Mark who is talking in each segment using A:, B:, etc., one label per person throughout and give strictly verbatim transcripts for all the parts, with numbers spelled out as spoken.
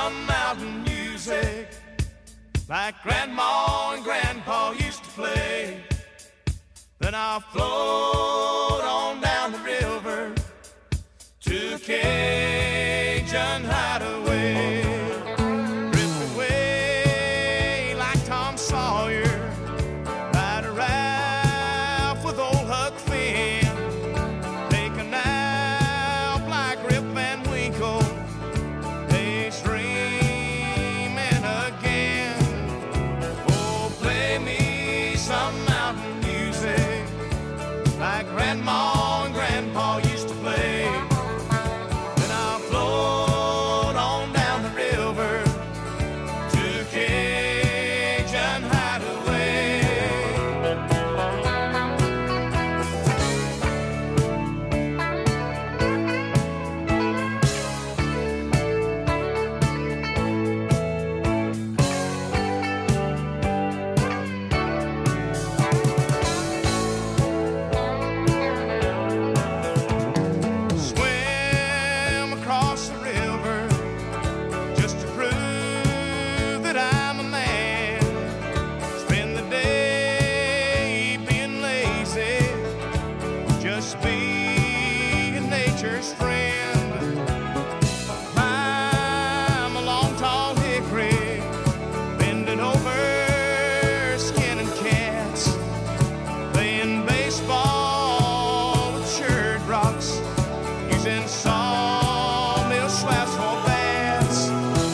A: some mountain music like Grandma and Grandpa used to play. Then I'll float on down the river to a Cajun hideaway. Drift away like Tom Sawyer, ride a raft with old Huck Finn. Take a nap like Rip Van Winkle, daydreaming again. Oh, play me some mountain music like Grandma and Grandpa used to play. Then I'll float on down the river to Cajun hideaway. Swim across the river just to prove that I'm a man. Spend the day being lazy, just being nature's friend. Climb a long tall hickory, bending over, skinning cats, playing baseball with church rocks, using sawmill swabs for bats.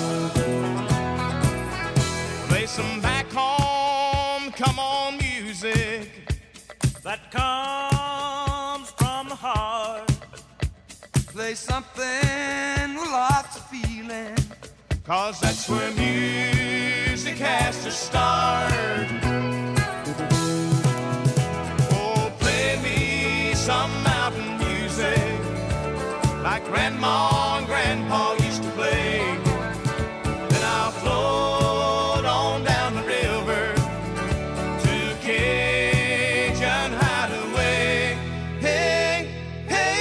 A: Play some back home, come on music that comes from the heart. Play something with lots of feeling, 'cause that's where music has to start. Oh, play me some mountain music like Grandma and Grandpa used to play. Then I'll float on down the river to Cajun hideaway. Hey, hey.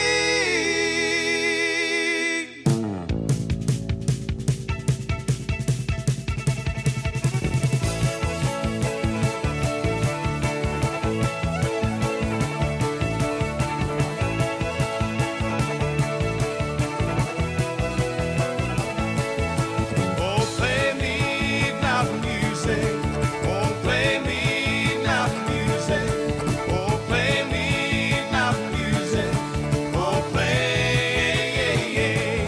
A: Oh, play me mountain music. Oh, play me mountain music. Oh, play me mountain music. Oh, play.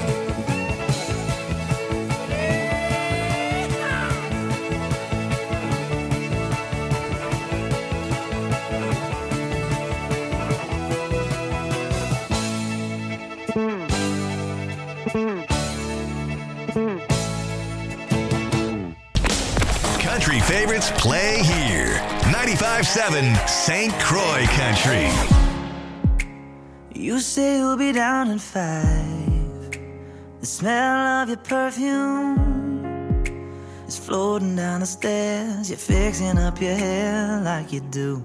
B: Country favorites play here. ninety-five seven Saint Croix Country.
C: You say you'll be down in five. The smell of your perfume is floating down the stairs. You're fixing up your hair like you do.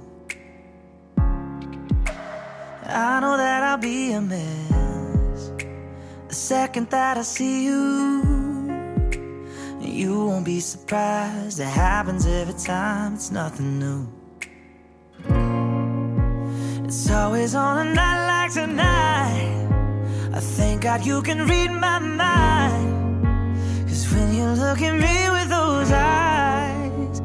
C: I know that I'll be a mess the second that I see you. You won't be surprised, it happens every time, it's nothing new. It's always on a night like tonight. I thank God you can read my mind, 'cause when you look at me with those eyes,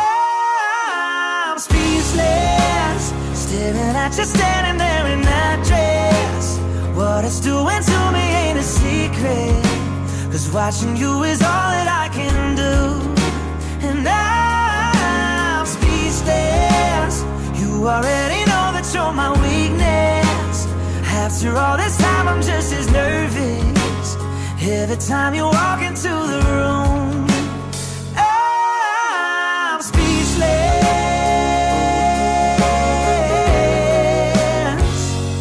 C: I'm speechless, staring at you standing there in that dress. What it's doing to me ain't a secret, 'cause watching you is all that I can do. And I'm speechless, you already know that you're my weakness. After all this time I'm just as nervous every time you walk into the room. I'm speechless.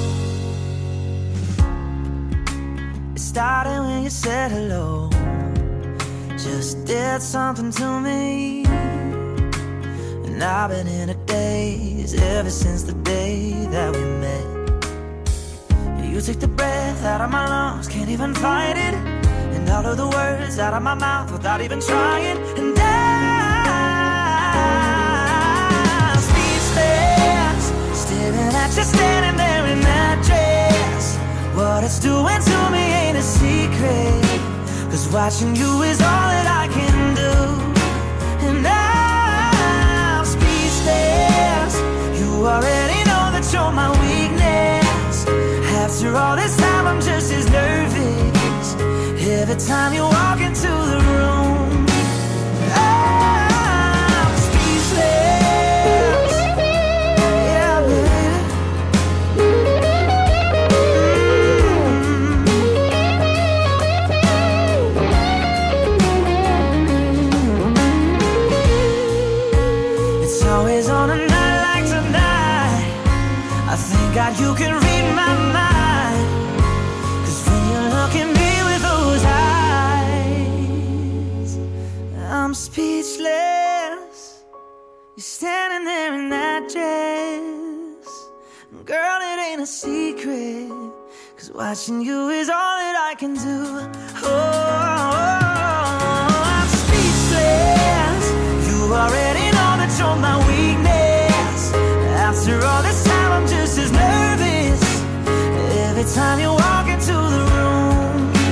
C: It started when you said hello, just did something to me. And I've been in a daze ever since the day that we met. You took the breath out of my lungs, can't even fight it. And all of the words out of my mouth without even trying. And I'm speechless, staring at you standing there in that dress. What it's doing to me ain't a secret, 'cause watching you is all that I can do. And I'm speechless, you already know that you're my weakness. After all this time I'm just as nervous every time you walk into the room. I'm speechless, yeah baby. Mm-hmm. It's always on a night like tonight I thank God you can read my mind, 'cause when you look at me with those eyes, I'm speechless. You're standing there in that dress. Girl, it ain't a secret, 'cause watching you is all that I can do. Oh, I'm speechless. You already know that you're my weakness. After all this time I'm just as nervous every time you walk into the room.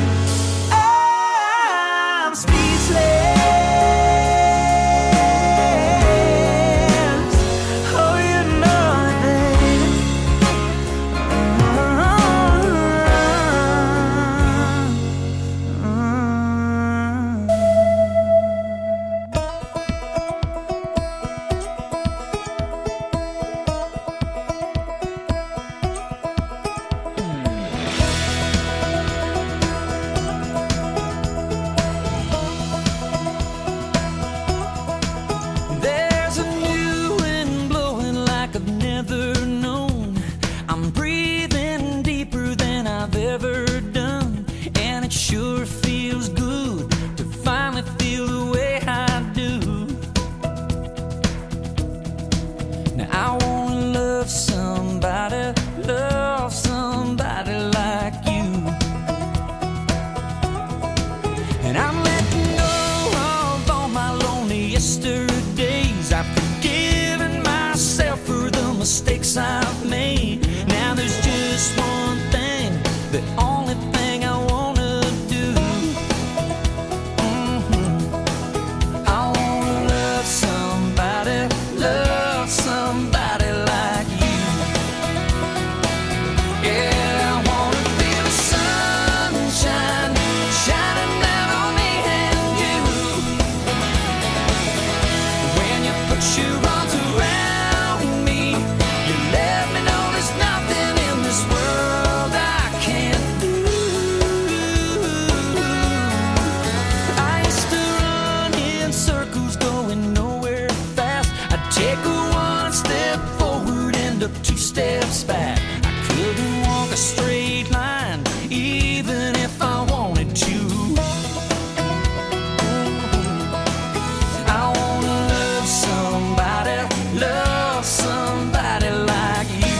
C: I'm speechless. Oh, you know it, baby.
D: There's a new wind blowing like I've never known. I'm breathing deeper than I've ever done, and it sure feels good to finally feel the way I do. Now I wanna love somebody, love somebody like you. And I'm letting go of all my lonely yesterdays. I've forgiven myself for the mistakes I've made. Now there's just one thing, the only thing I wanna do. Mhm. I wanna love somebody, love somebody like you. Yeah, I wanna feel the sunshine shining down on me and you. When you put your arms around me, you let me know there's nothing in this world I can't do. I used to run in circles going nowhere fast. I'd take a one step forward and up two steps back. I couldn't walk a straight line even if I wanted to. I wanna love somebody, love somebody like you.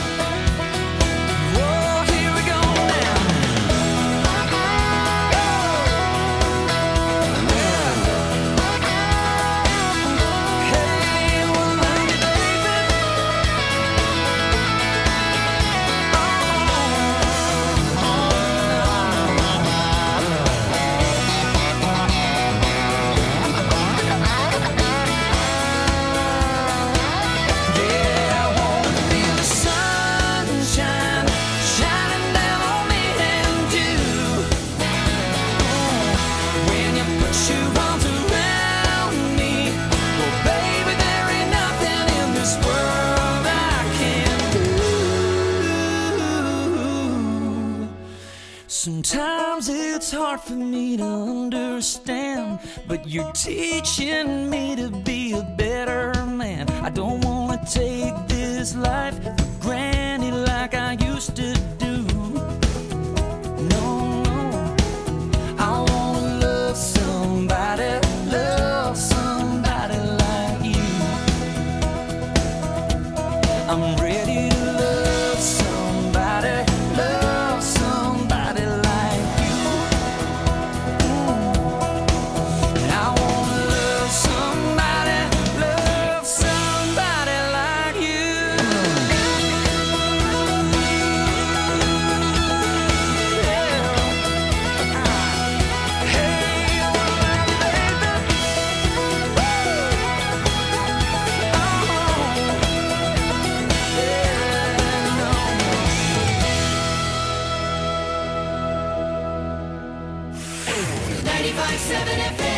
D: Oh, here we go now. Hey, well, love you, baby. Yeah, I wanna feel the sunshine shining down on me and you. When you put your arms around me, well, baby, there ain't nothing in this world I can't do. Sometimes it's hard for me to understand, but you're teaching me to be a better man. I don't wanna take this life for granted like I used to do. No, no. I wanna love somebody, love somebody like you. I'm ready to love somebody, love somebody like you.
E: ninety-five point seven F M.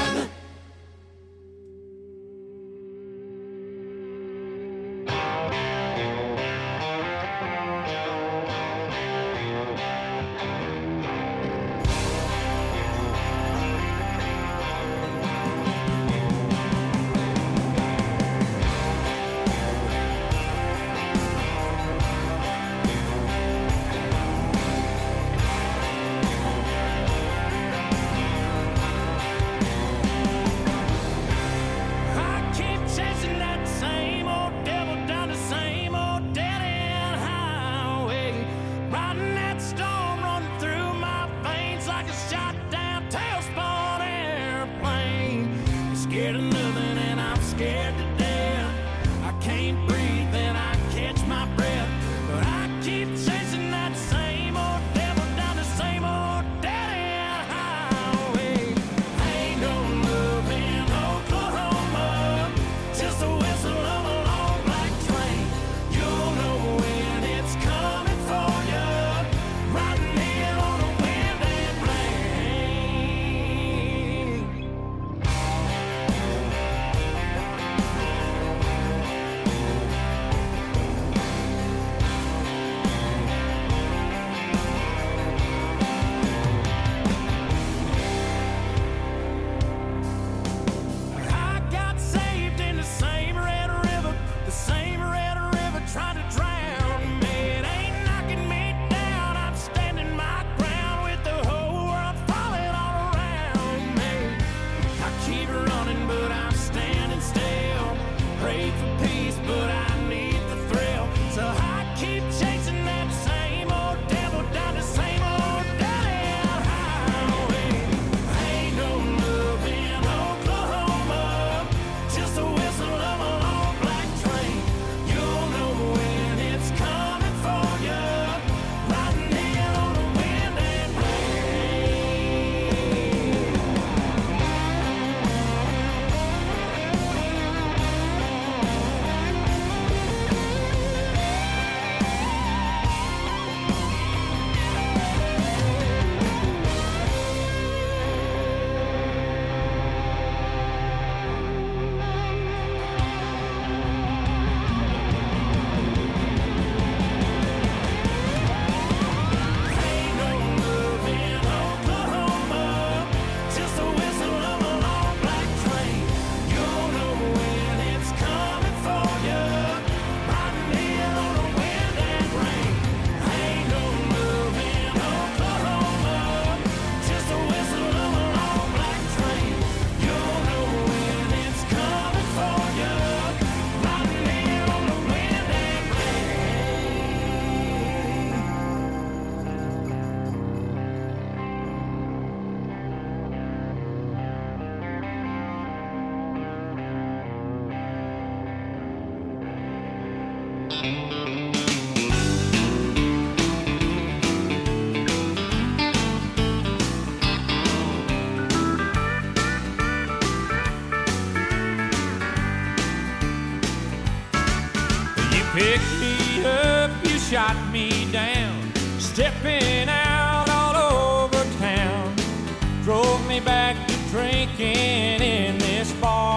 F: Picked me up, you shot me down, stepping out all over town. Drove me back to drinking in this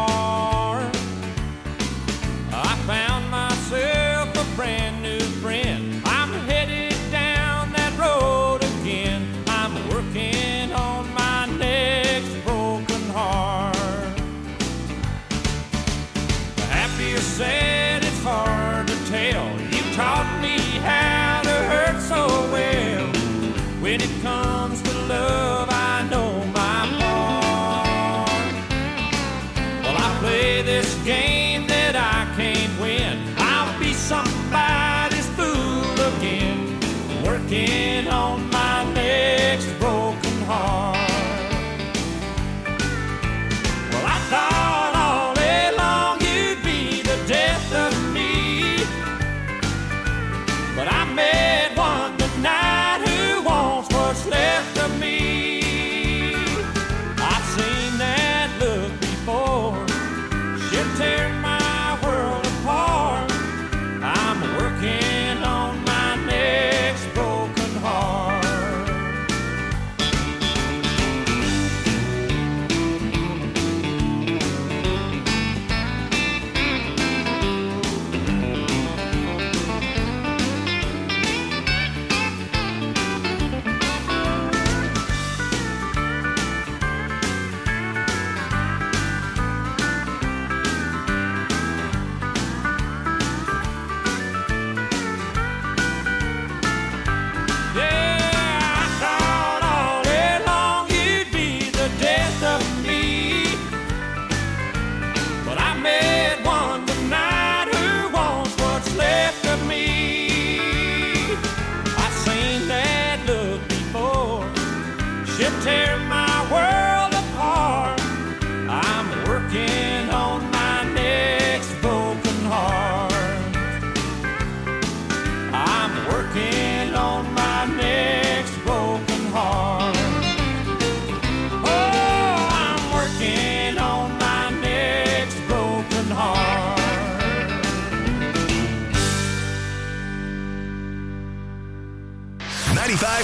F: bar. I found myself a brand new friend. I'm headed down that road again. I'm working on my next broken heart. Happy or sad, it's hard to tell. You taught me how to hurt so well. When it comes to love, I know my part.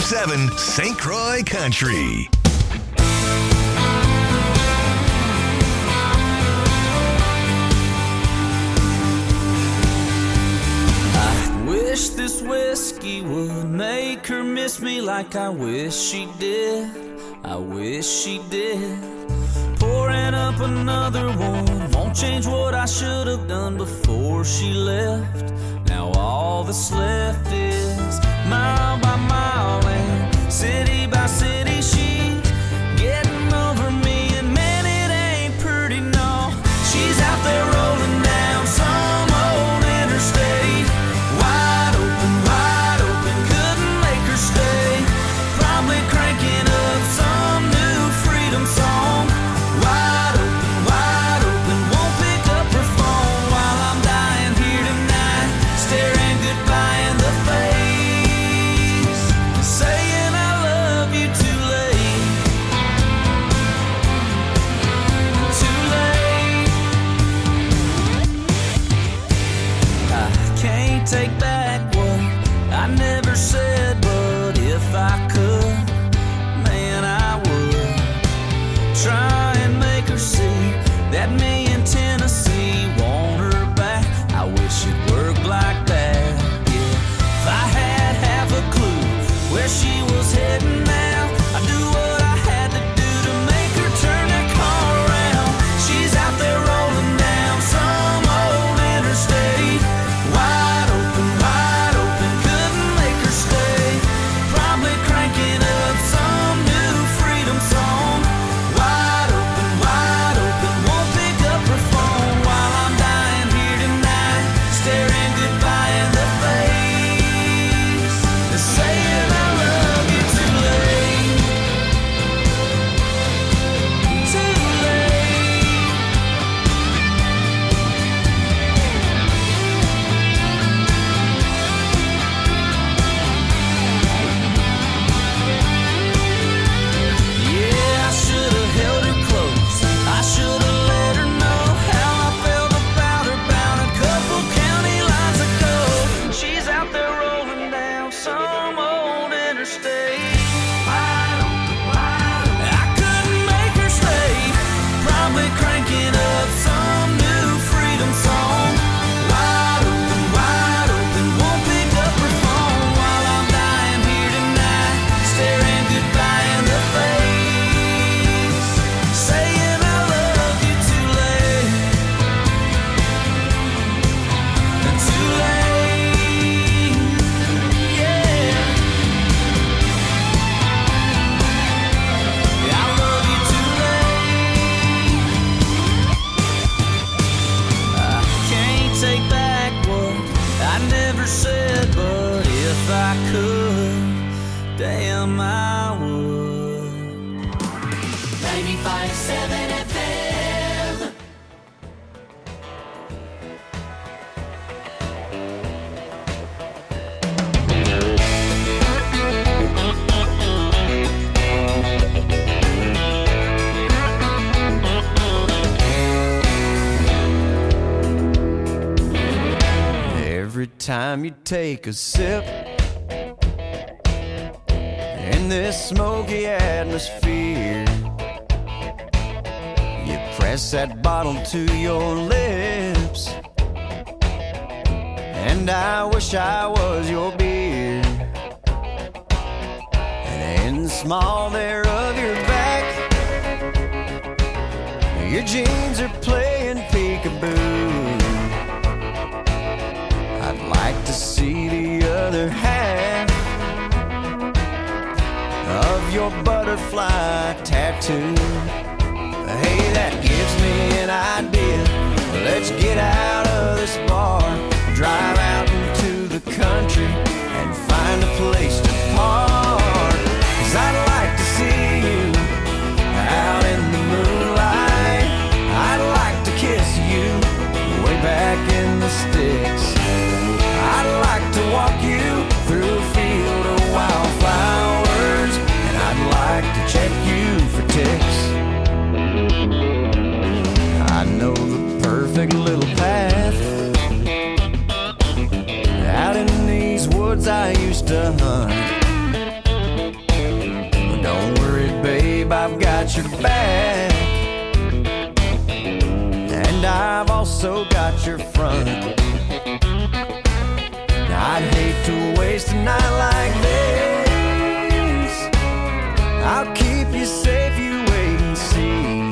B: ninety-five seven Saint Croix Country.
D: Wish this whiskey would make her miss me like I wish she did. I wish she did. Pouring up another one won't change what I should have done before she left. Now all that's left is mile by mile and city by city. She's getting over me, and man, it ain't pretty, no. She's out there rolling down some old interstate. Wide open, wide open, couldn't make her stay. Probably cranking up some new freedom song. Wide open, wide open, won't pick up her phone while I'm dying here tonight, staring goodbye in the face, saying I love you too late, too late. I can't take back what I never said, but if I could, man, I would try and make her see that me in Tennessee want her back. I wish it worked like that, yeah. If I had half a clue where she was heading now, I'd do what I had to do to make her turn that car around. She's out there rolling down some old interstate. Wide open, wide open, couldn't make her stay. Probably cranking up some new freedom song. Wide open, wide open, won't pick up her phone while I'm dying here tonight, staring goodbye in the face, saying I love you too late, too late. Yeah, I should have held her close. I should have let her know how I felt about her bound a couple county lines ago. She's out there rolling down some old interstate. Wide open, wide open. I couldn't make her stay. Probably cranking up some new freedom song. Wide open, wide open, won't pick up her phone while I'm dying here tonight, staring goodbye in the face, saying I love you too late, too late, yeah. I love you too late. I can't take back what I never said, but if I could, damn, I would.
C: ninety-five seven F M.
E: Every time you take a sip in this smoky atmosphere, you press that bottle to your lips, and I wish I was your beer. And in the small there of your back, your jeans are playing peekaboo. I'd like to see the other half of your butterfly tattoo. Hey, that gives me an idea. Let's get out of this bar, drive out into the country, and find a place to park. 'Cause I'd like to see you out in the moonlight. I'd like to kiss you way back in the sticks. I'd like to walk you through a field of wildflowers, and I'd like to check you for ticks. I know the perfect little path back. And I've also got your front. I'd hate to waste a night like this. I'll keep you safe, you wait and see.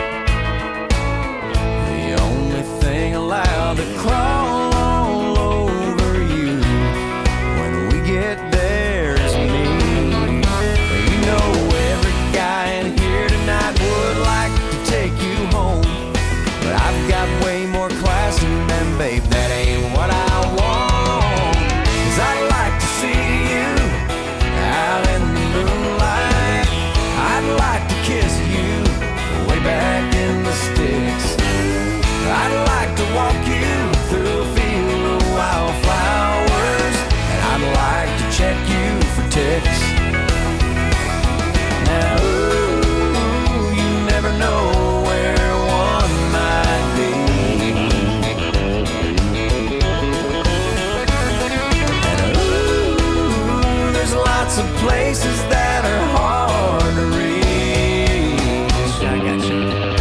E: The only thing allowed to crawl all over you when we get there is me. You know every guy in here tonight would like to take you home, but I've got way more class than them, babe, that ain't what I want. 'Cause I'd like to see you out in the moonlight. I'd like to kiss you way back in the sticks. I'd like to walk you through a field of wildflowers, and I'd like to check you for ticks. Now, ooh, you never know where one might be. And ooh, there's lots of places that are hard to reach. I got you.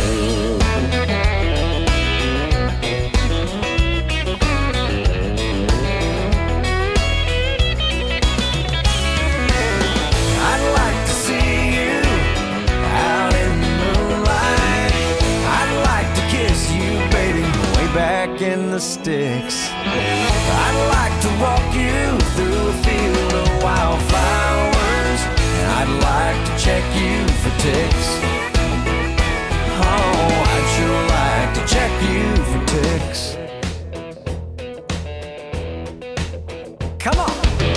E: I'd like to see you out in the moonlight. I'd like to kiss you, baby, way back in the sticks. I'd like to walk you through a field of wildflowers, and I'd like to check you for ticks. Oh, I'd sure like to check you for ticks. Come on.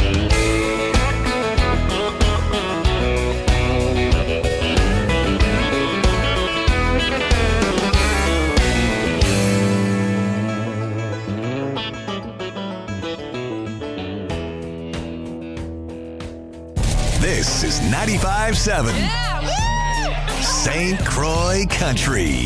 B: This is ninety-five seven Saint Croix Country.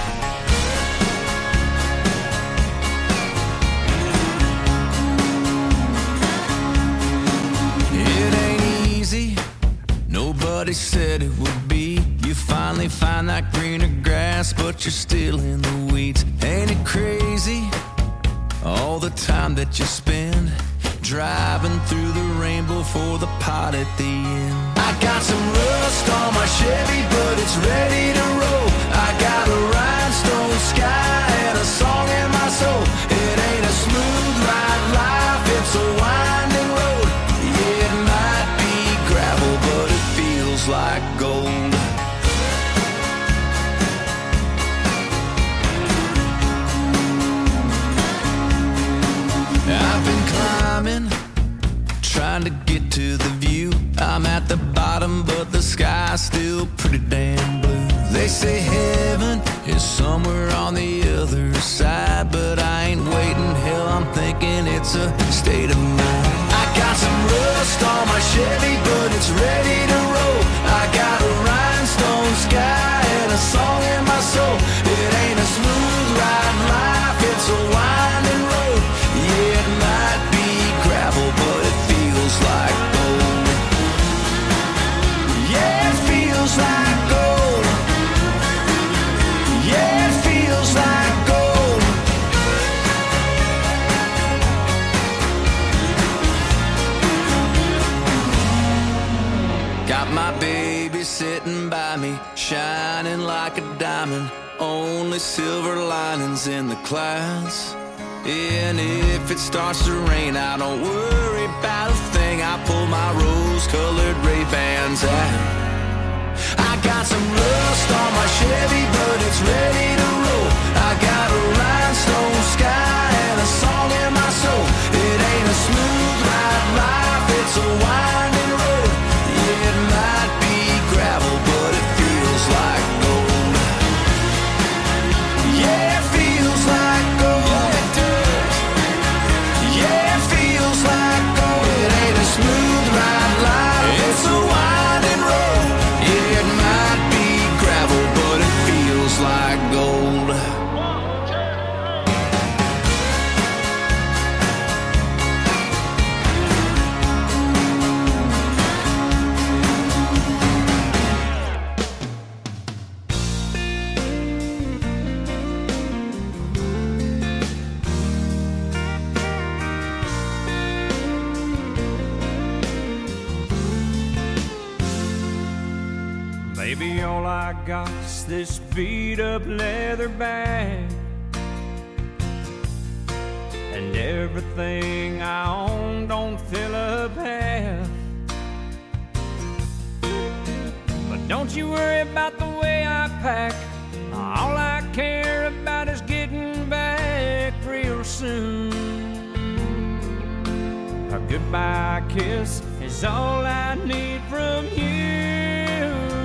G: It ain't easy, nobody said it would be. You finally find that greener grass, but you're still in the weeds. Ain't it crazy, all the time that you spend driving through the rainbow for the pot at the end? I got some rust on my Chevy, but it's ready to roll. I got a rhinestone sky and a song in my soul. It ain't a smooth ride life, it's a winding road. Yeah, it might be gravel, but it feels like gold. I've been climbing, trying to get to the view. I'm at the bottom, but the sky's still pretty damn blue. They say heaven is somewhere on the other side, but I ain't waiting. Hell, I'm thinking it's a state of mind. I got some rust on my Chevy, but it's ready to roll. I got a rhinestone sky and a song in my soul. It ain't a smooth ride life, it's a winding road. Yeah, it might be gravel, but it feels like gold. Yeah, it feels like gold. Yeah, it feels like gold. Got my baby sitting by me, shining like a diamond. Only silver linings in the clouds. And if it starts to rain, I don't worry about a thing. I pull my rose-colored Ray-Bans out. I got some rust on my Chevy, but it's ready to roll. I got a rhinestone sky and a song in my soul. It ain't a smooth ride life, it's a winding road. Yeah, it might be gravel, but it feels like gold. Yeah, it feels like gold. Yeah, it feels like gold. It ain't a smooth ride life, it's a winding road. Yeah, it might be gravel, but
F: all I got's this beat up leather bag, and everything I own don't fill up half. But don't you worry about the way I pack. All I care about is getting back real soon. A goodbye kiss is all I need from you.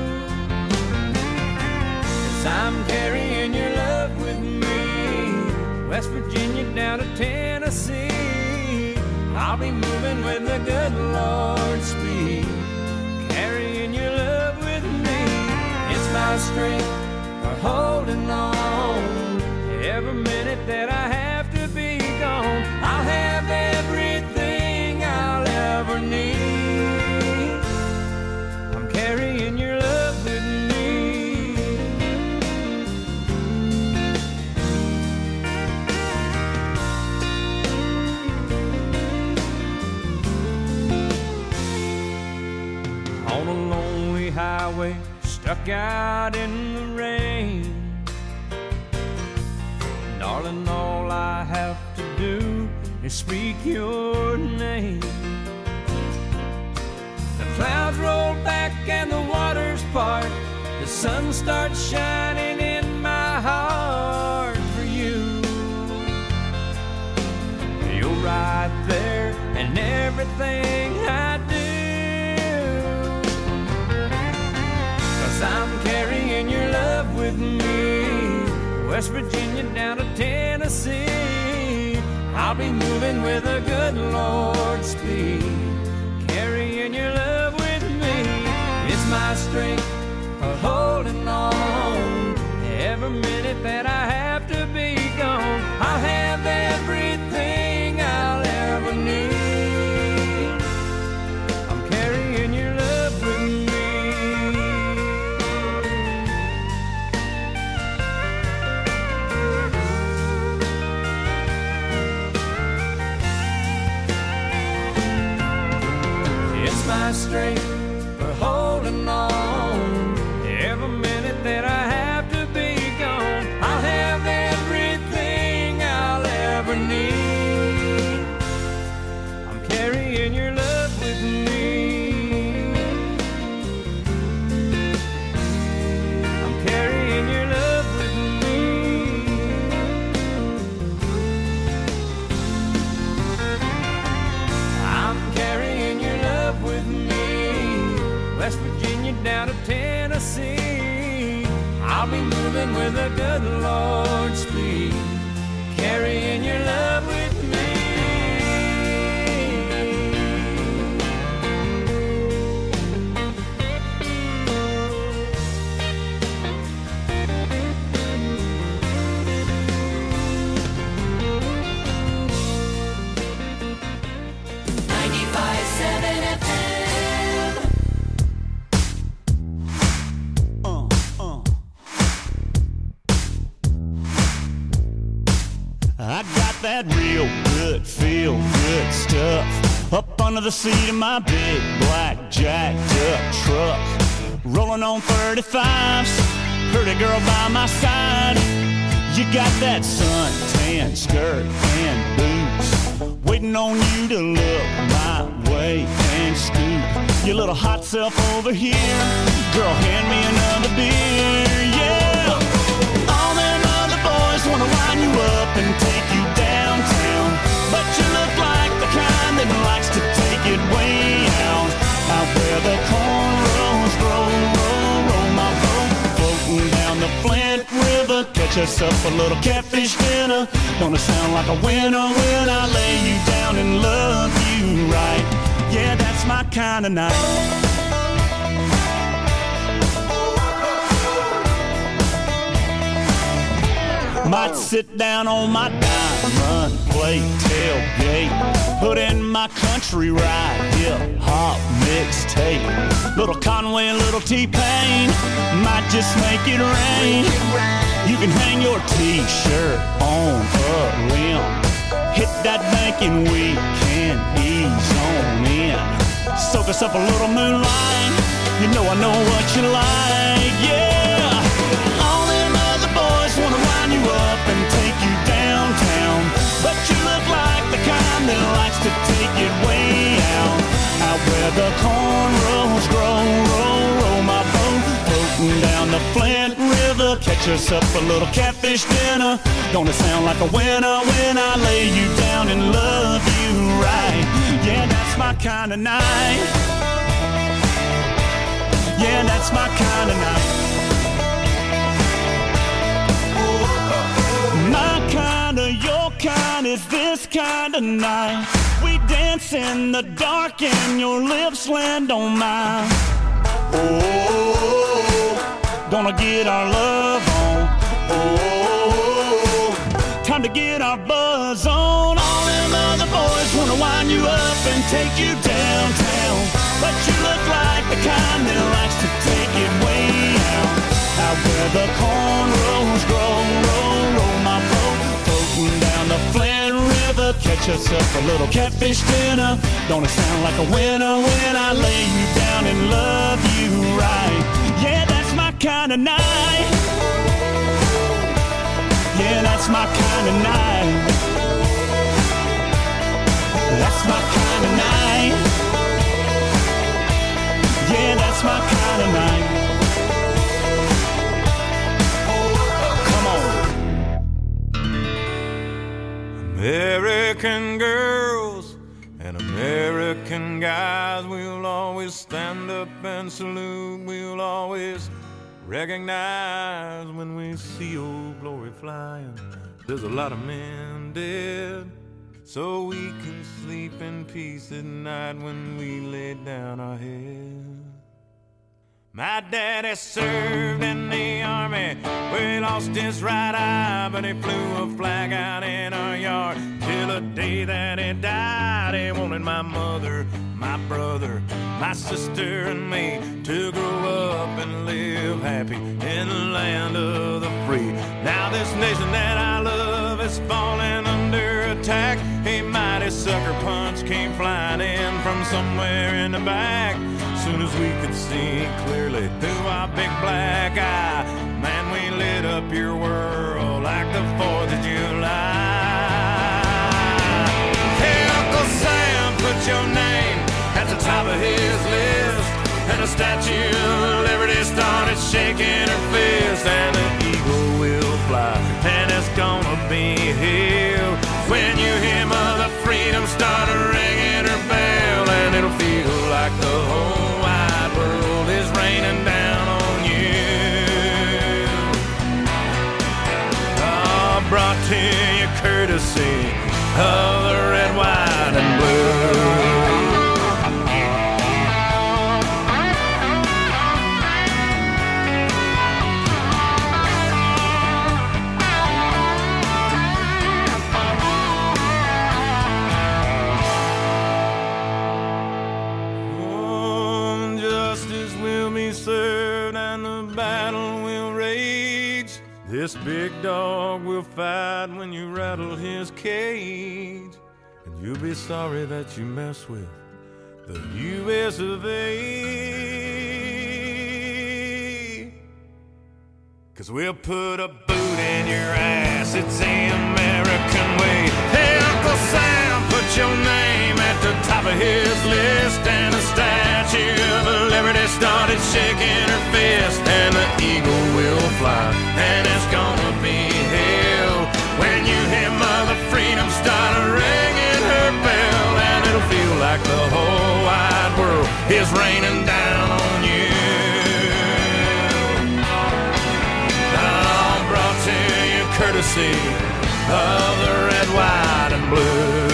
F: 'Cause I'm carrying your love with me, West Virginia down to Tennessee. I'll be moving with the good Lord's speed, carrying your love with me. It's my strength for holding on. Every minute that I have to be gone, I'll have everything I'll ever need. I'm carrying your love with me. On a lonely highway, stuck out in the rain, darling, all I have to do is speak your name. The clouds roll back and the waters part, the sun starts shining in my heart for you. You're right there in everything I do, 'cause I'm carrying your love with me, West Virginia down to Tennessee. I'll be moving with a good Lord's speed, carrying your love with me. It's my strength for holding on. Every minute that I have to be gone, I'll have everything I'll ever need. I'm carrying your love with me. My strength for holding on. Every minute that I have to be gone, I'll have everything I'll ever need. I'm carrying your love with me. I'm carrying your love with me. I'm carrying your love with me, West Virginia down to Tennessee. I'll be moving with a good Lord's speed, carrying your love with me.
C: ninety-five seven F M.
H: Uh, uh. I got that real good, feel good stuff up under the seat of my big black jacked up truck, rolling on thirty-fives, pretty girl by my side. You got that suntan skirt and boots, waiting on you to look my way and scoot your little hot self over here. Girl, hand me another beer, yeah. All them other boys wanna line you up and take you downtown, but you look like the kind that likes to take it way out, out where the cornrows roll, roll, roll my boat, floating down the Flint River. Catch us up a little catfish dinner. Gonna sound like a winner when I lay you down and love you right. Yeah, that's my kind of night. Might sit down on my diamond plate tailgate, put in my country ride, hip hop mixtape. Little Conway and little T-Pain might just make it rain. You can hang your t-shirt on a limb, hit that bank and we can ease on in. Soak us up a little moonlight. You know I know what you like, yeah. All them other boys wanna wind you up and take you downtown, but you look like the kind that likes to take it way out, out where the cornrows grow. Roll, roll my boat, floating down the Flint River. Catch us up a little catfish dinner. Gonna sound like a winner when I lay you down and love you right. Yeah, that's my kind of night. Yeah, that's my kind of night. My kind of, your kind is this kind of night. We dance in the dark and your lips land on mine. Oh, gonna get our love on. Oh, time to get our buzz on. All them other boys wanna wind you up and take you downtown, but you look like the kind that likes to take it way out, out where the cornrows grow. Roll, roll my boat, floating down the Flint River. Catch us up a little catfish dinner. Don't it sound like a winner when I lay you down and love you right? Yeah, that's my kind of night. Yeah, that's my kind of night. That's my kind of night. Yeah, that's my kind of night. Come
A: on. American girls and American guys, we'll always stand up and salute. We'll always recognize when we see old glory flying. There's a lot of men dead, so we can sleep in peace at night when we lay down our head. My daddy served in the army, where he lost his right eye, but he flew a flag out in our yard till the day that he died. He wanted my mother, my brother, my sister and me to grow up and live happy in the land of the free. Now this nation that I love is falling under attack. A mighty sucker punch came flying in from somewhere in the back. Soon as we could see clearly through our big black eye, man, we lit up your world like the fourth of July. Hey, Uncle Sam, put your name at the top of his list, and the Statue of Liberty started shaking her fist, and the eagle will fly, and it's gonna be here when you hear Mother Freedom start ringing her bell, and it'll feel like the whole wide world is raining down on you. Oh, brought to you courtesy of the red, white, and blue. Served and the battle will rage. This big dog will fight when you rattle his cage, and you'll be sorry that you mess with the U S of A. Cause we'll put a boot in your ass, it's the American way. Hey, Uncle Sam, put your name at the top of his list, and the Statue of Liberty started shaking her fist, and the eagle will fly, and it's gonna be hell when you hear Mother Freedom start ringing her bell, and it'll feel like the whole wide world is raining down on you. All brought to you courtesy of the red, white, and blue.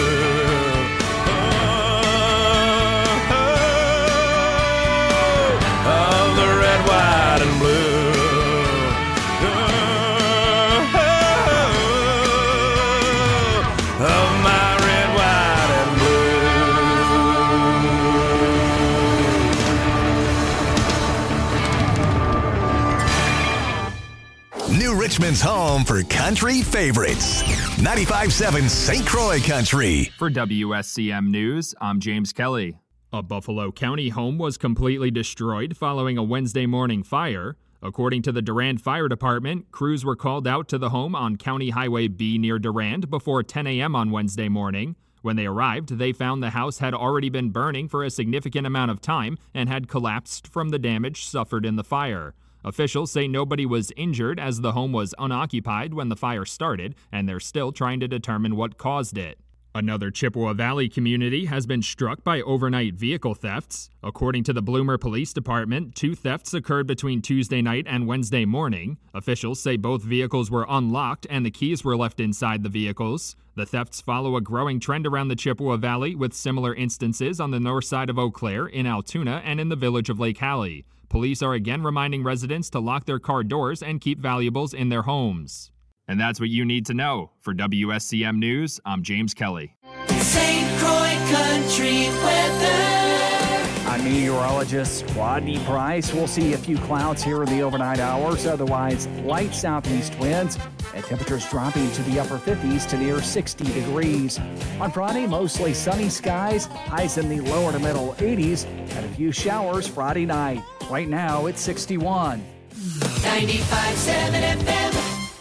B: Richmond's home for country favorites. ninety-five point seven Saint Croix Country.
I: For W S C M News, I'm James Kelly. A Buffalo County home was completely destroyed following a Wednesday morning fire. According to the Durand Fire Department, crews were called out to the home on County Highway B near Durand before ten a.m. on Wednesday morning. When they arrived, they found the house had already been burning for a significant amount of time and had collapsed from the damage suffered in the fire. Officials say nobody was injured as the home was unoccupied when the fire started, and they're still trying to determine what caused it. Another Chippewa Valley community has been struck by overnight vehicle thefts. According to the Bloomer Police Department, two thefts occurred between Tuesday night and Wednesday morning. Officials say both vehicles were unlocked and the keys were left inside the vehicles. The thefts follow a growing trend around the Chippewa Valley, with similar instances on the north side of Eau Claire, in Altoona, and in the village of Lake Hallie. Police are again reminding residents to lock their car doors and keep valuables in their homes. And that's what you need to know. For W S C M News, I'm James Kelly.
C: Saint Croix Country Weather.
J: I'm meteorologist Rodney Price. We'll see a few clouds here in the overnight hours. Otherwise, light southeast winds and temperatures dropping to the upper fifties to near sixty degrees. On Friday, mostly sunny skies, highs in the lower to middle eighties, and a few showers Friday night. Right now, it's sixty-one.
C: ninety-five point seven F M.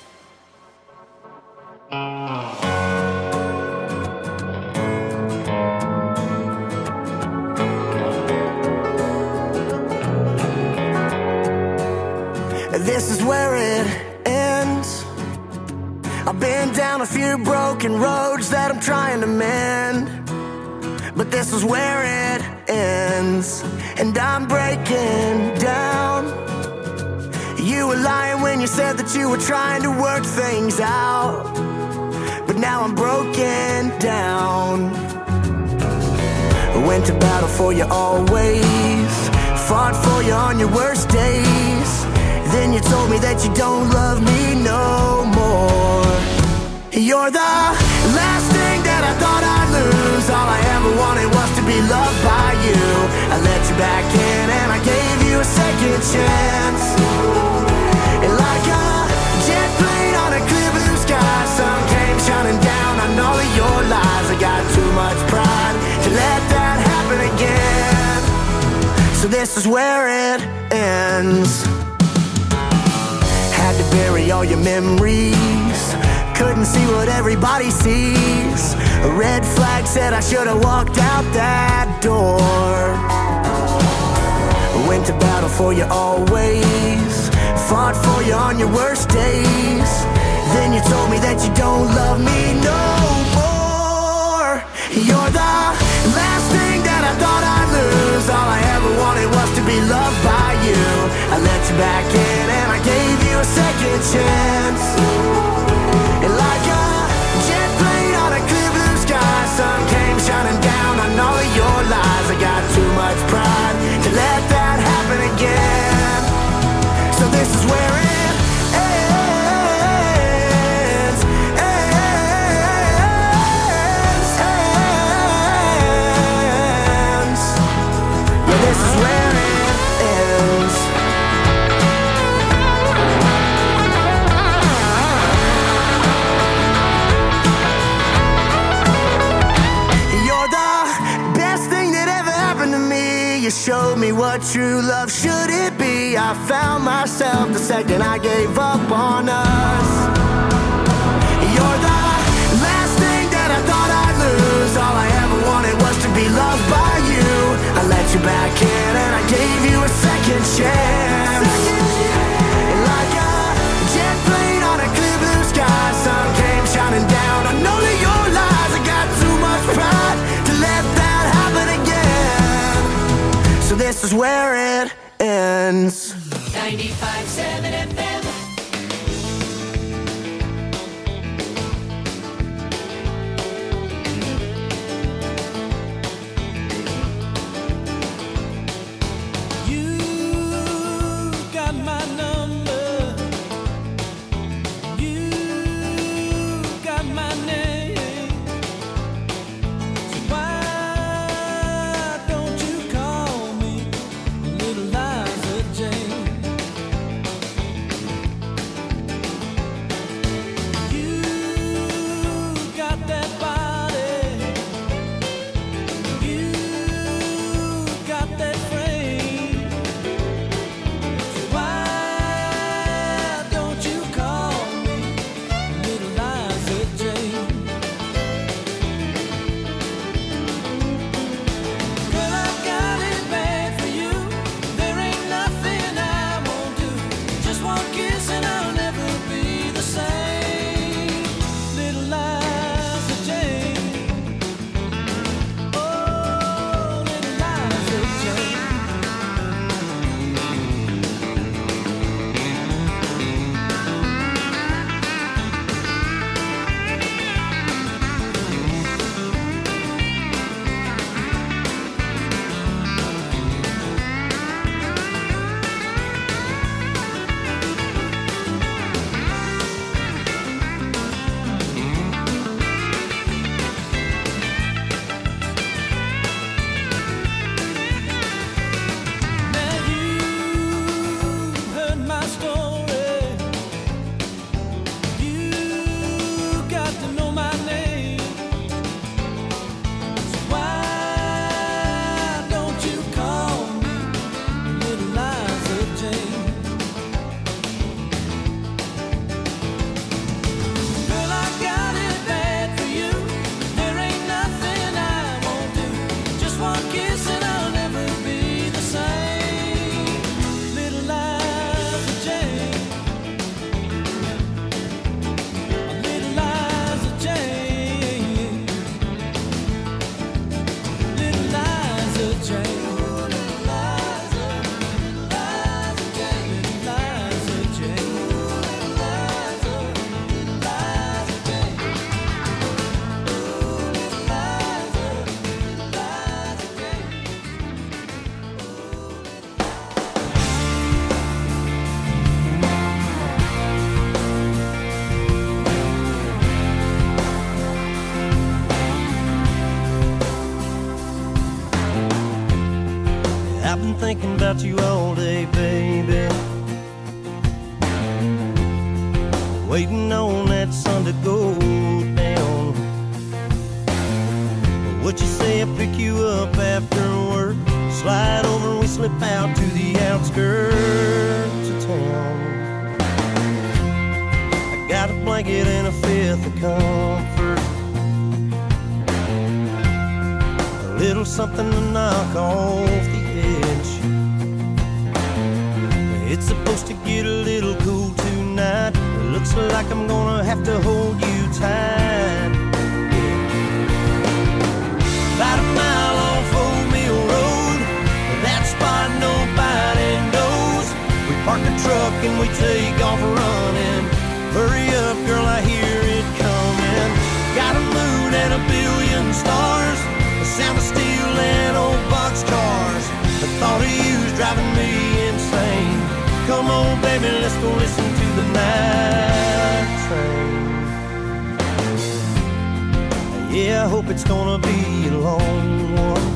E: This is where it ends. I've been down a few broken roads that I'm trying to mend, but this is where it ends, and I'm breaking down. You were lying when you said that you were trying to work things out, but now I'm broken down. Went to battle for you always, fought for you on your worst days. Then you told me that you don't love me no more. You're the last thing that I thought I'd lose. All I ever wanted was to be loved by you. I let you back in and I gave you a second chance. And like a jet plane on a clear blue sky, sun came shining down on all of your lies. I got too much pride to let that happen again. So this is where it ends. Had to bury all your memories, couldn't see what everybody sees. A red flag said I should have walked out that door. Went to battle for you always, fought for you on your worst days. Then you told me that you don't love me no more. You're the last thing that I thought I'd lose. All I ever wanted was to be loved by you. I let you back in and I gave you a second chance. And like a jet plane on a clear blue sky, sun came shining down on all of your lies. I got too much pride to let that happen again. So this is where it ends, ends, ends. Yeah, this is where it ends. You showed me what true love should it be. I found myself the second I gave up on us. You're the last thing that I thought I'd lose. All I ever wanted was to be loved by you. I let you back in and I gave you a second chance. And like a jet plane on a clear blue sky, sun came shining down on all of your lies. I got too much pride to let that happen again. So this is where it ends.
C: ninety-five point seven F M.
E: thinking about you all day, baby. Waiting on that sun to go down. What you say I pick you up after work? Slide over and we slip out to the outskirts of town. I got a blanket and a fifth of comfort, a little something to knock off the edge. It's supposed to get a little cool tonight. It looks like I'm gonna have to hold you tight. About a mile off Old Mill Road, that spot nobody knows. We park the truck and we take off running. Hurry up, girl, I hear it coming. Got a moon and a billion stars, the sound of steel and old boxcars. The thought of you's driving me insane. Come on, baby, let's go listen to the night train. Yeah, I hope it's gonna be a long one,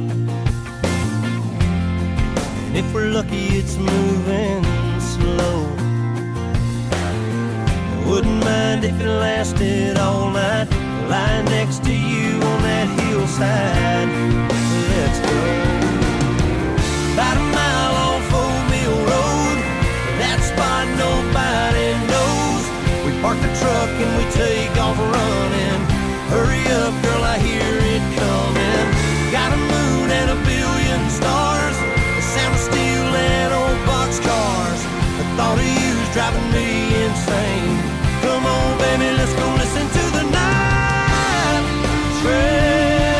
E: and if we're lucky it's moving slow. I wouldn't mind if it lasted all night, lying next to you on that hillside. Let's go. About a mile off Old Mill Road, that spot nobody knows. We park the truck and we take off running. Hurry up, girl, I hear it coming. Got a moon and a billion stars, the sound of steel and old boxcars. The thought of you's driving me insane. Come on, baby, let's go listen to the night train.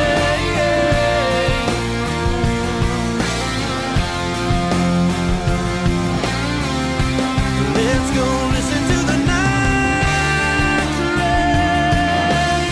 E: Let's go listen to the night train.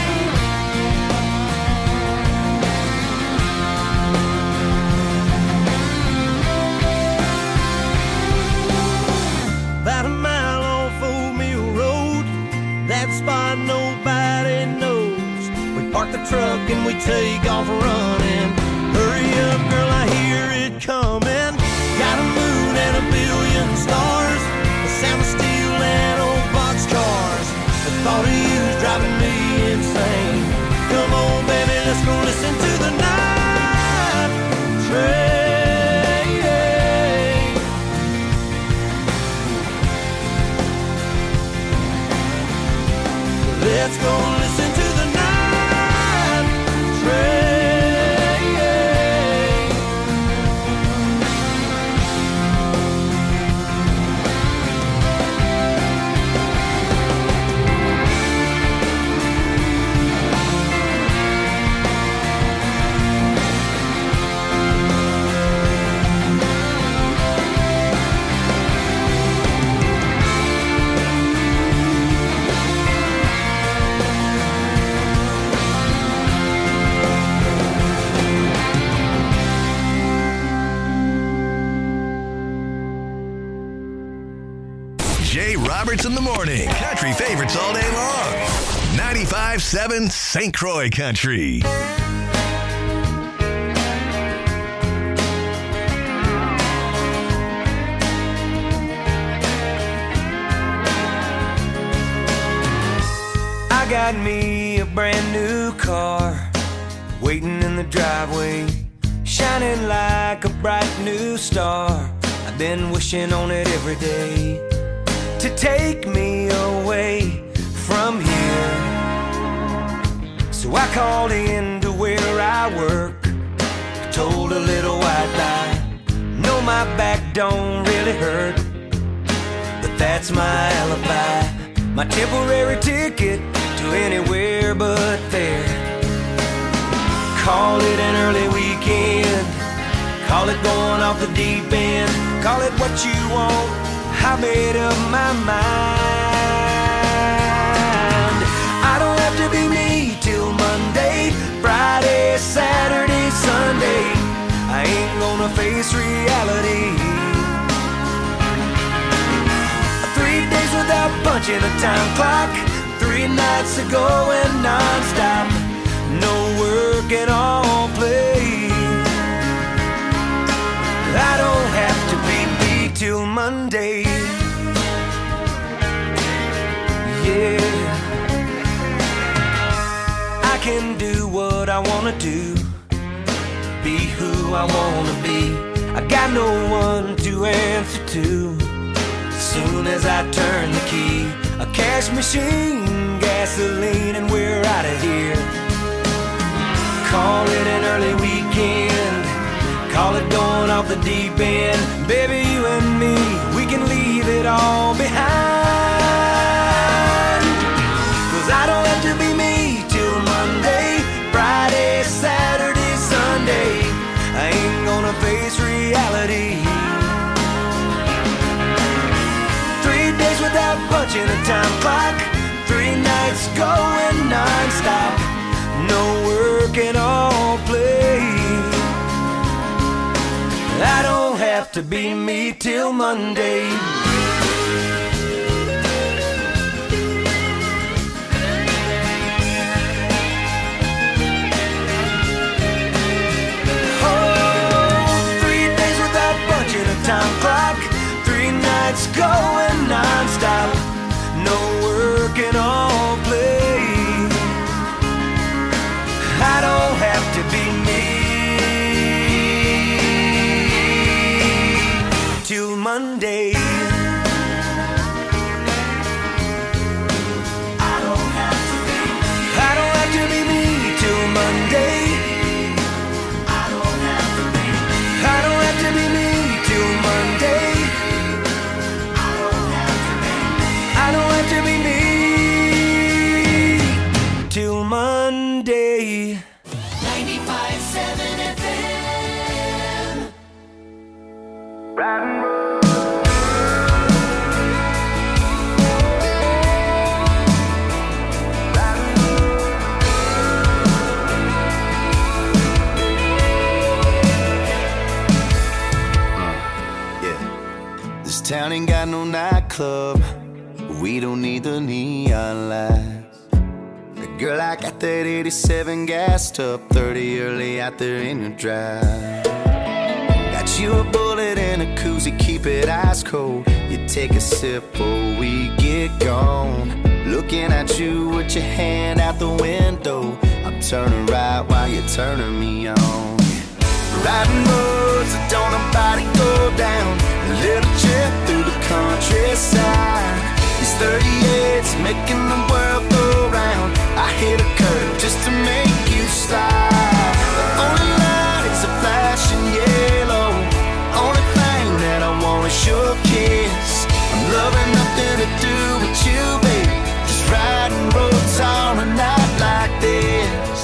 E: About a mile off Old Mill Road, that spot nobody knows. We park the truck and we take off running. Hurry up, girl, I hear it coming. Got a moon and a billion stars, the sound of steel and old boxcars. The thought of you's driving me insane. Come on, baby, let's go listen to the night train. Let's go listen to the night train.
B: Jay Roberts in the morning. Country favorites all day long. ninety-five seven Saint Croix Country.
C: I got me a brand new car, waiting in the driveway, shining like a bright new star. I've been wishing on it every day to take me away from here. So I called in to where I work, told a little white lie. No, my back don't really hurt, but that's my alibi, my temporary ticket to anywhere but there. Call it an early weekend, call it going off the deep end, call it what you want, I made up my mind. I don't have to be me till Monday, Friday, Saturday, Sunday. I ain't gonna face reality. Three days without punching a time clock, three nights of going non-stop, no work at all play. I Monday. Yeah, I can do what I wanna do, be who I wanna be. I got no one to answer to. As soon as I turn the key, a cash machine, gasoline, and we're out of here. Call it an early weekend, call it going off the deep end. Baby, you and me, we can leave it all behind. Cause I don't have to be me till Monday, Friday, Saturday, Sunday. I ain't gonna face reality. Three days without punching a time clock, three nights going non-stop. No work and all play. I don't have to be me till Monday. Time clock, three nights going non-stop. No work and all play. I don't have to be me till Monday. I don't have to be I don't have to be me till Monday. I don't have to be I don't have to be me till Monday. I don't have to be I don't have to be me till Monday.
K: ninety-five seven F M.
C: Riding road.
E: This town ain't got no nightclub, we don't need the neon lights. Girl, I got that eighty-seven gassed up, thirty early out there in your drive. Got you a bullet and a koozie, keep it ice cold. You take a sip before we get gone. Looking at you with your hand out the window, I'm turning right while you're turning me on. Riding roads that don't nobody go down, a little trip through the countryside. These thirty-eights making the world go round. I hit a curve just to make you slide. The only light is a flashing yellow. Only thing that I want is your kiss. I'm loving nothing to do with you, baby. Just riding roads on a night like this.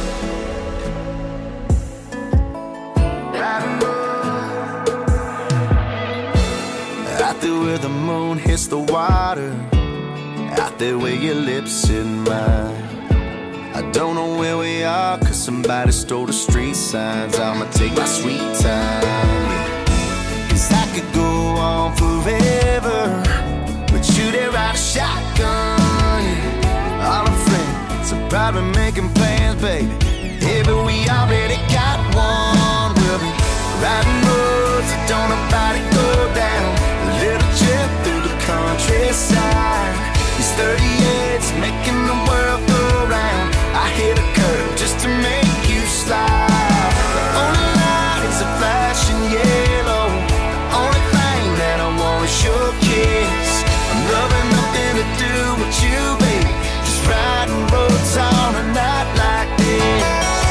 E: Out there where the moon hits the water, out there where your lips in mine. I don't know where we are, cause somebody stole the street signs. I'ma take my sweet time, yeah. Cause I could go on forever, but you there ride a shotgun, yeah. All our friends are probably making plans, baby. Yeah, but we already got one. We'll be riding roads that don't nobody go down, a little trip through the countryside. These thirty-eights making the world go round. I hit a curve just to make you slide. The only light is a flashing yellow. The only thing that I want is your kiss. I'm loving nothing to do with you, baby. Just riding roads on a night like this.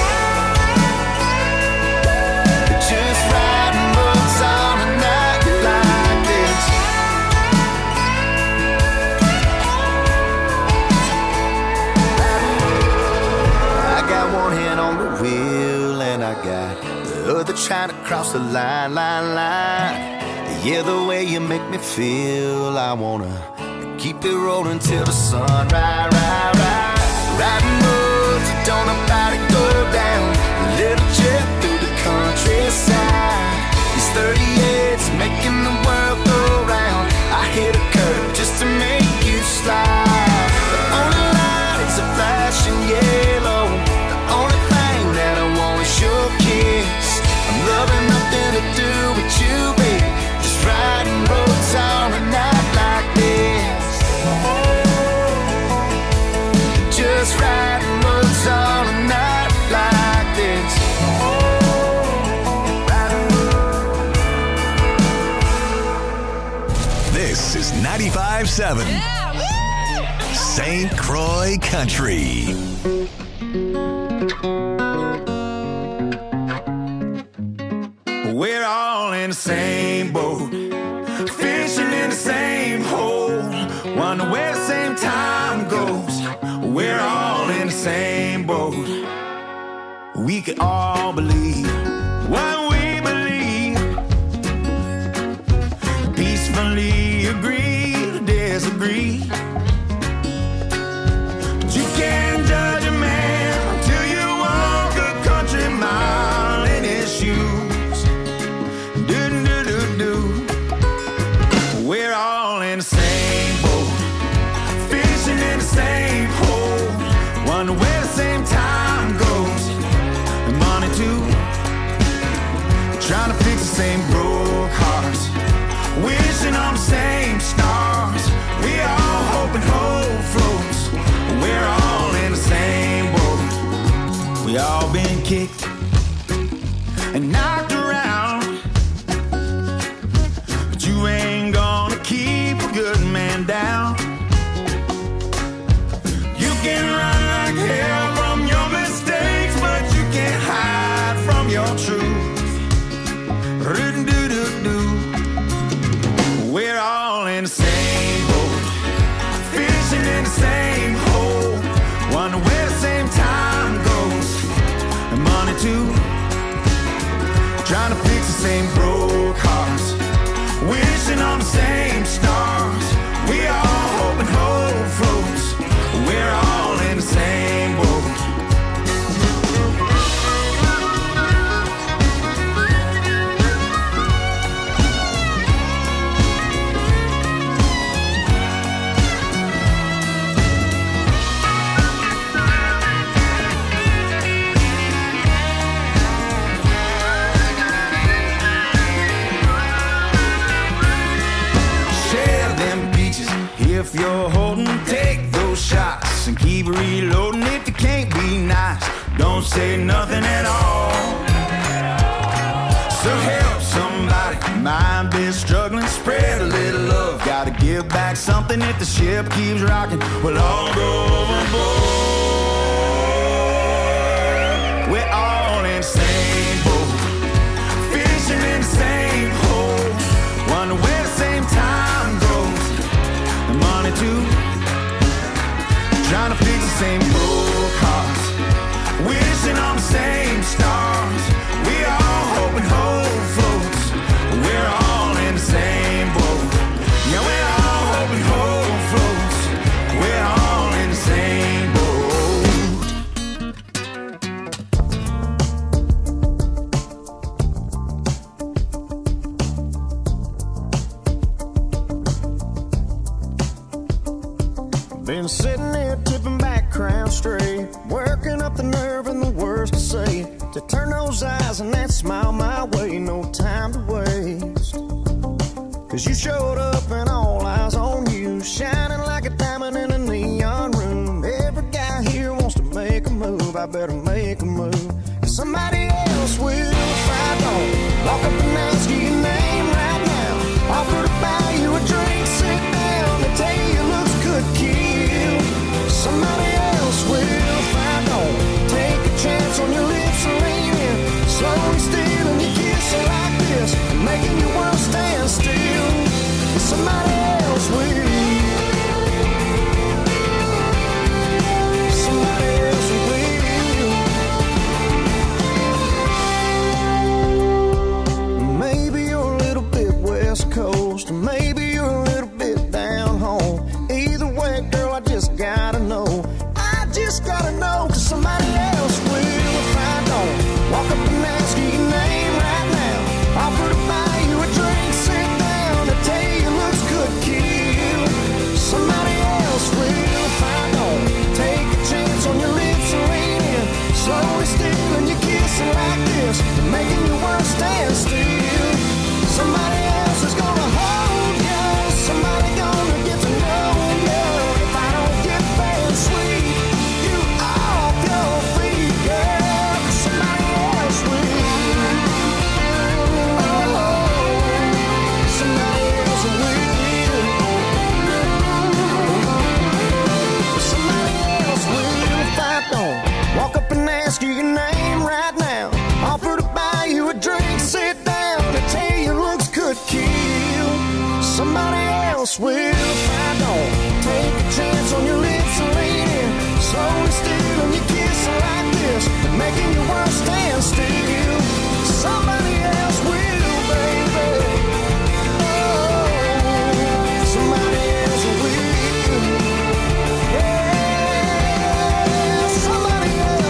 E: Just riding roads on a night like this. I got one hand on the wheel and I got the other trying to cross the line, line, line. Yeah, the way you make me feel, I wanna keep it rolling till the sun, ride, ride, ride. Riding roads that don't nobody go down, a little trip through the countryside. These thirty-eights making the world go round. I hit a curve just to make you slide. The only light is a flashing yellow. The only thing that I want is your kiss. I'm loving nothing to do with you, baby. Just riding roads
B: ninety-five seven Saint Croix Country.
L: We're all in the same boat, fishing in the same hole, wonder where the same time goes. We're all in the same boat. We can all believe what we believe, peacefully agree to disagree. But you can't judge a man until you walk a country mile in his shoes. Do do do do. We're all in the same boat, fishing in the same hole, wonder where the same time goes. And money too, trying to fix the same broke hearts, wishing on the same stars. We all hope and hope floats. We're all in the same boat. We all been kicked and knocked around, but you ain't gonna keep a good man down. You can run like hell from your mistakes, but you can't hide from your truth. Do-do-do-do. We're all in the same boat, fishing in the same hole, wonder where the same time goes. And money too, trying to fix the same broke hearts, wishing on the same stars. We all hope and hope floats. We're all in the same boat. If you're holding, take those shots and keep reloading. If you can't be nice, don't say nothing at all. So help somebody, mind be struggling, spread a little love. Gotta give back something if the ship keeps rocking. We'll all go overboard. We're all in the same boat, fishing in the same hole, wonder where the same time goes. Money too, trying to fix the same broke hearts, wishing on the same stars. We all hope and hope floats. We're all in the same boat. Yeah, we're all hope and hope floats. We're all in the same boat. Been sitting there tipping back, crown straight, working up the nerve and the words to say, to turn those eyes and that smile my way. No time to waste, cause you showed up and all eyes on you, shining like a diamond in a neon room. Every guy here wants to make a move, I better make a move, cause somebody else will if I don't. Walk up and ask you your name right now, offer to buy you a drink, sit down, they tell you looks good, kid. Somebody else will if I don't. Take a chance on your lips and lean in, slowly stealing your kiss like this, making your world stand still. Somebody else will. Somebody else will. Maybe you're a little bit West Coast, maybe you're a little bit down home. Either way, girl, I just gotta know. I just gotta know, cause somebody else will if I don't. Walk up and ask you your name right now, offer to buy you a drink, sit down, to tell you looks good, kid. Somebody else will if I don't. Take a chance on your lips and lean in, slowly stealing your kissing like this, making your world stand still. Somebody else is gonna hold you, somebody gonna get to know you. If I don't get fair and sweet, you off your ask you your name right now, offer to buy you a drink, sit down and tell you looks could kill, somebody else will.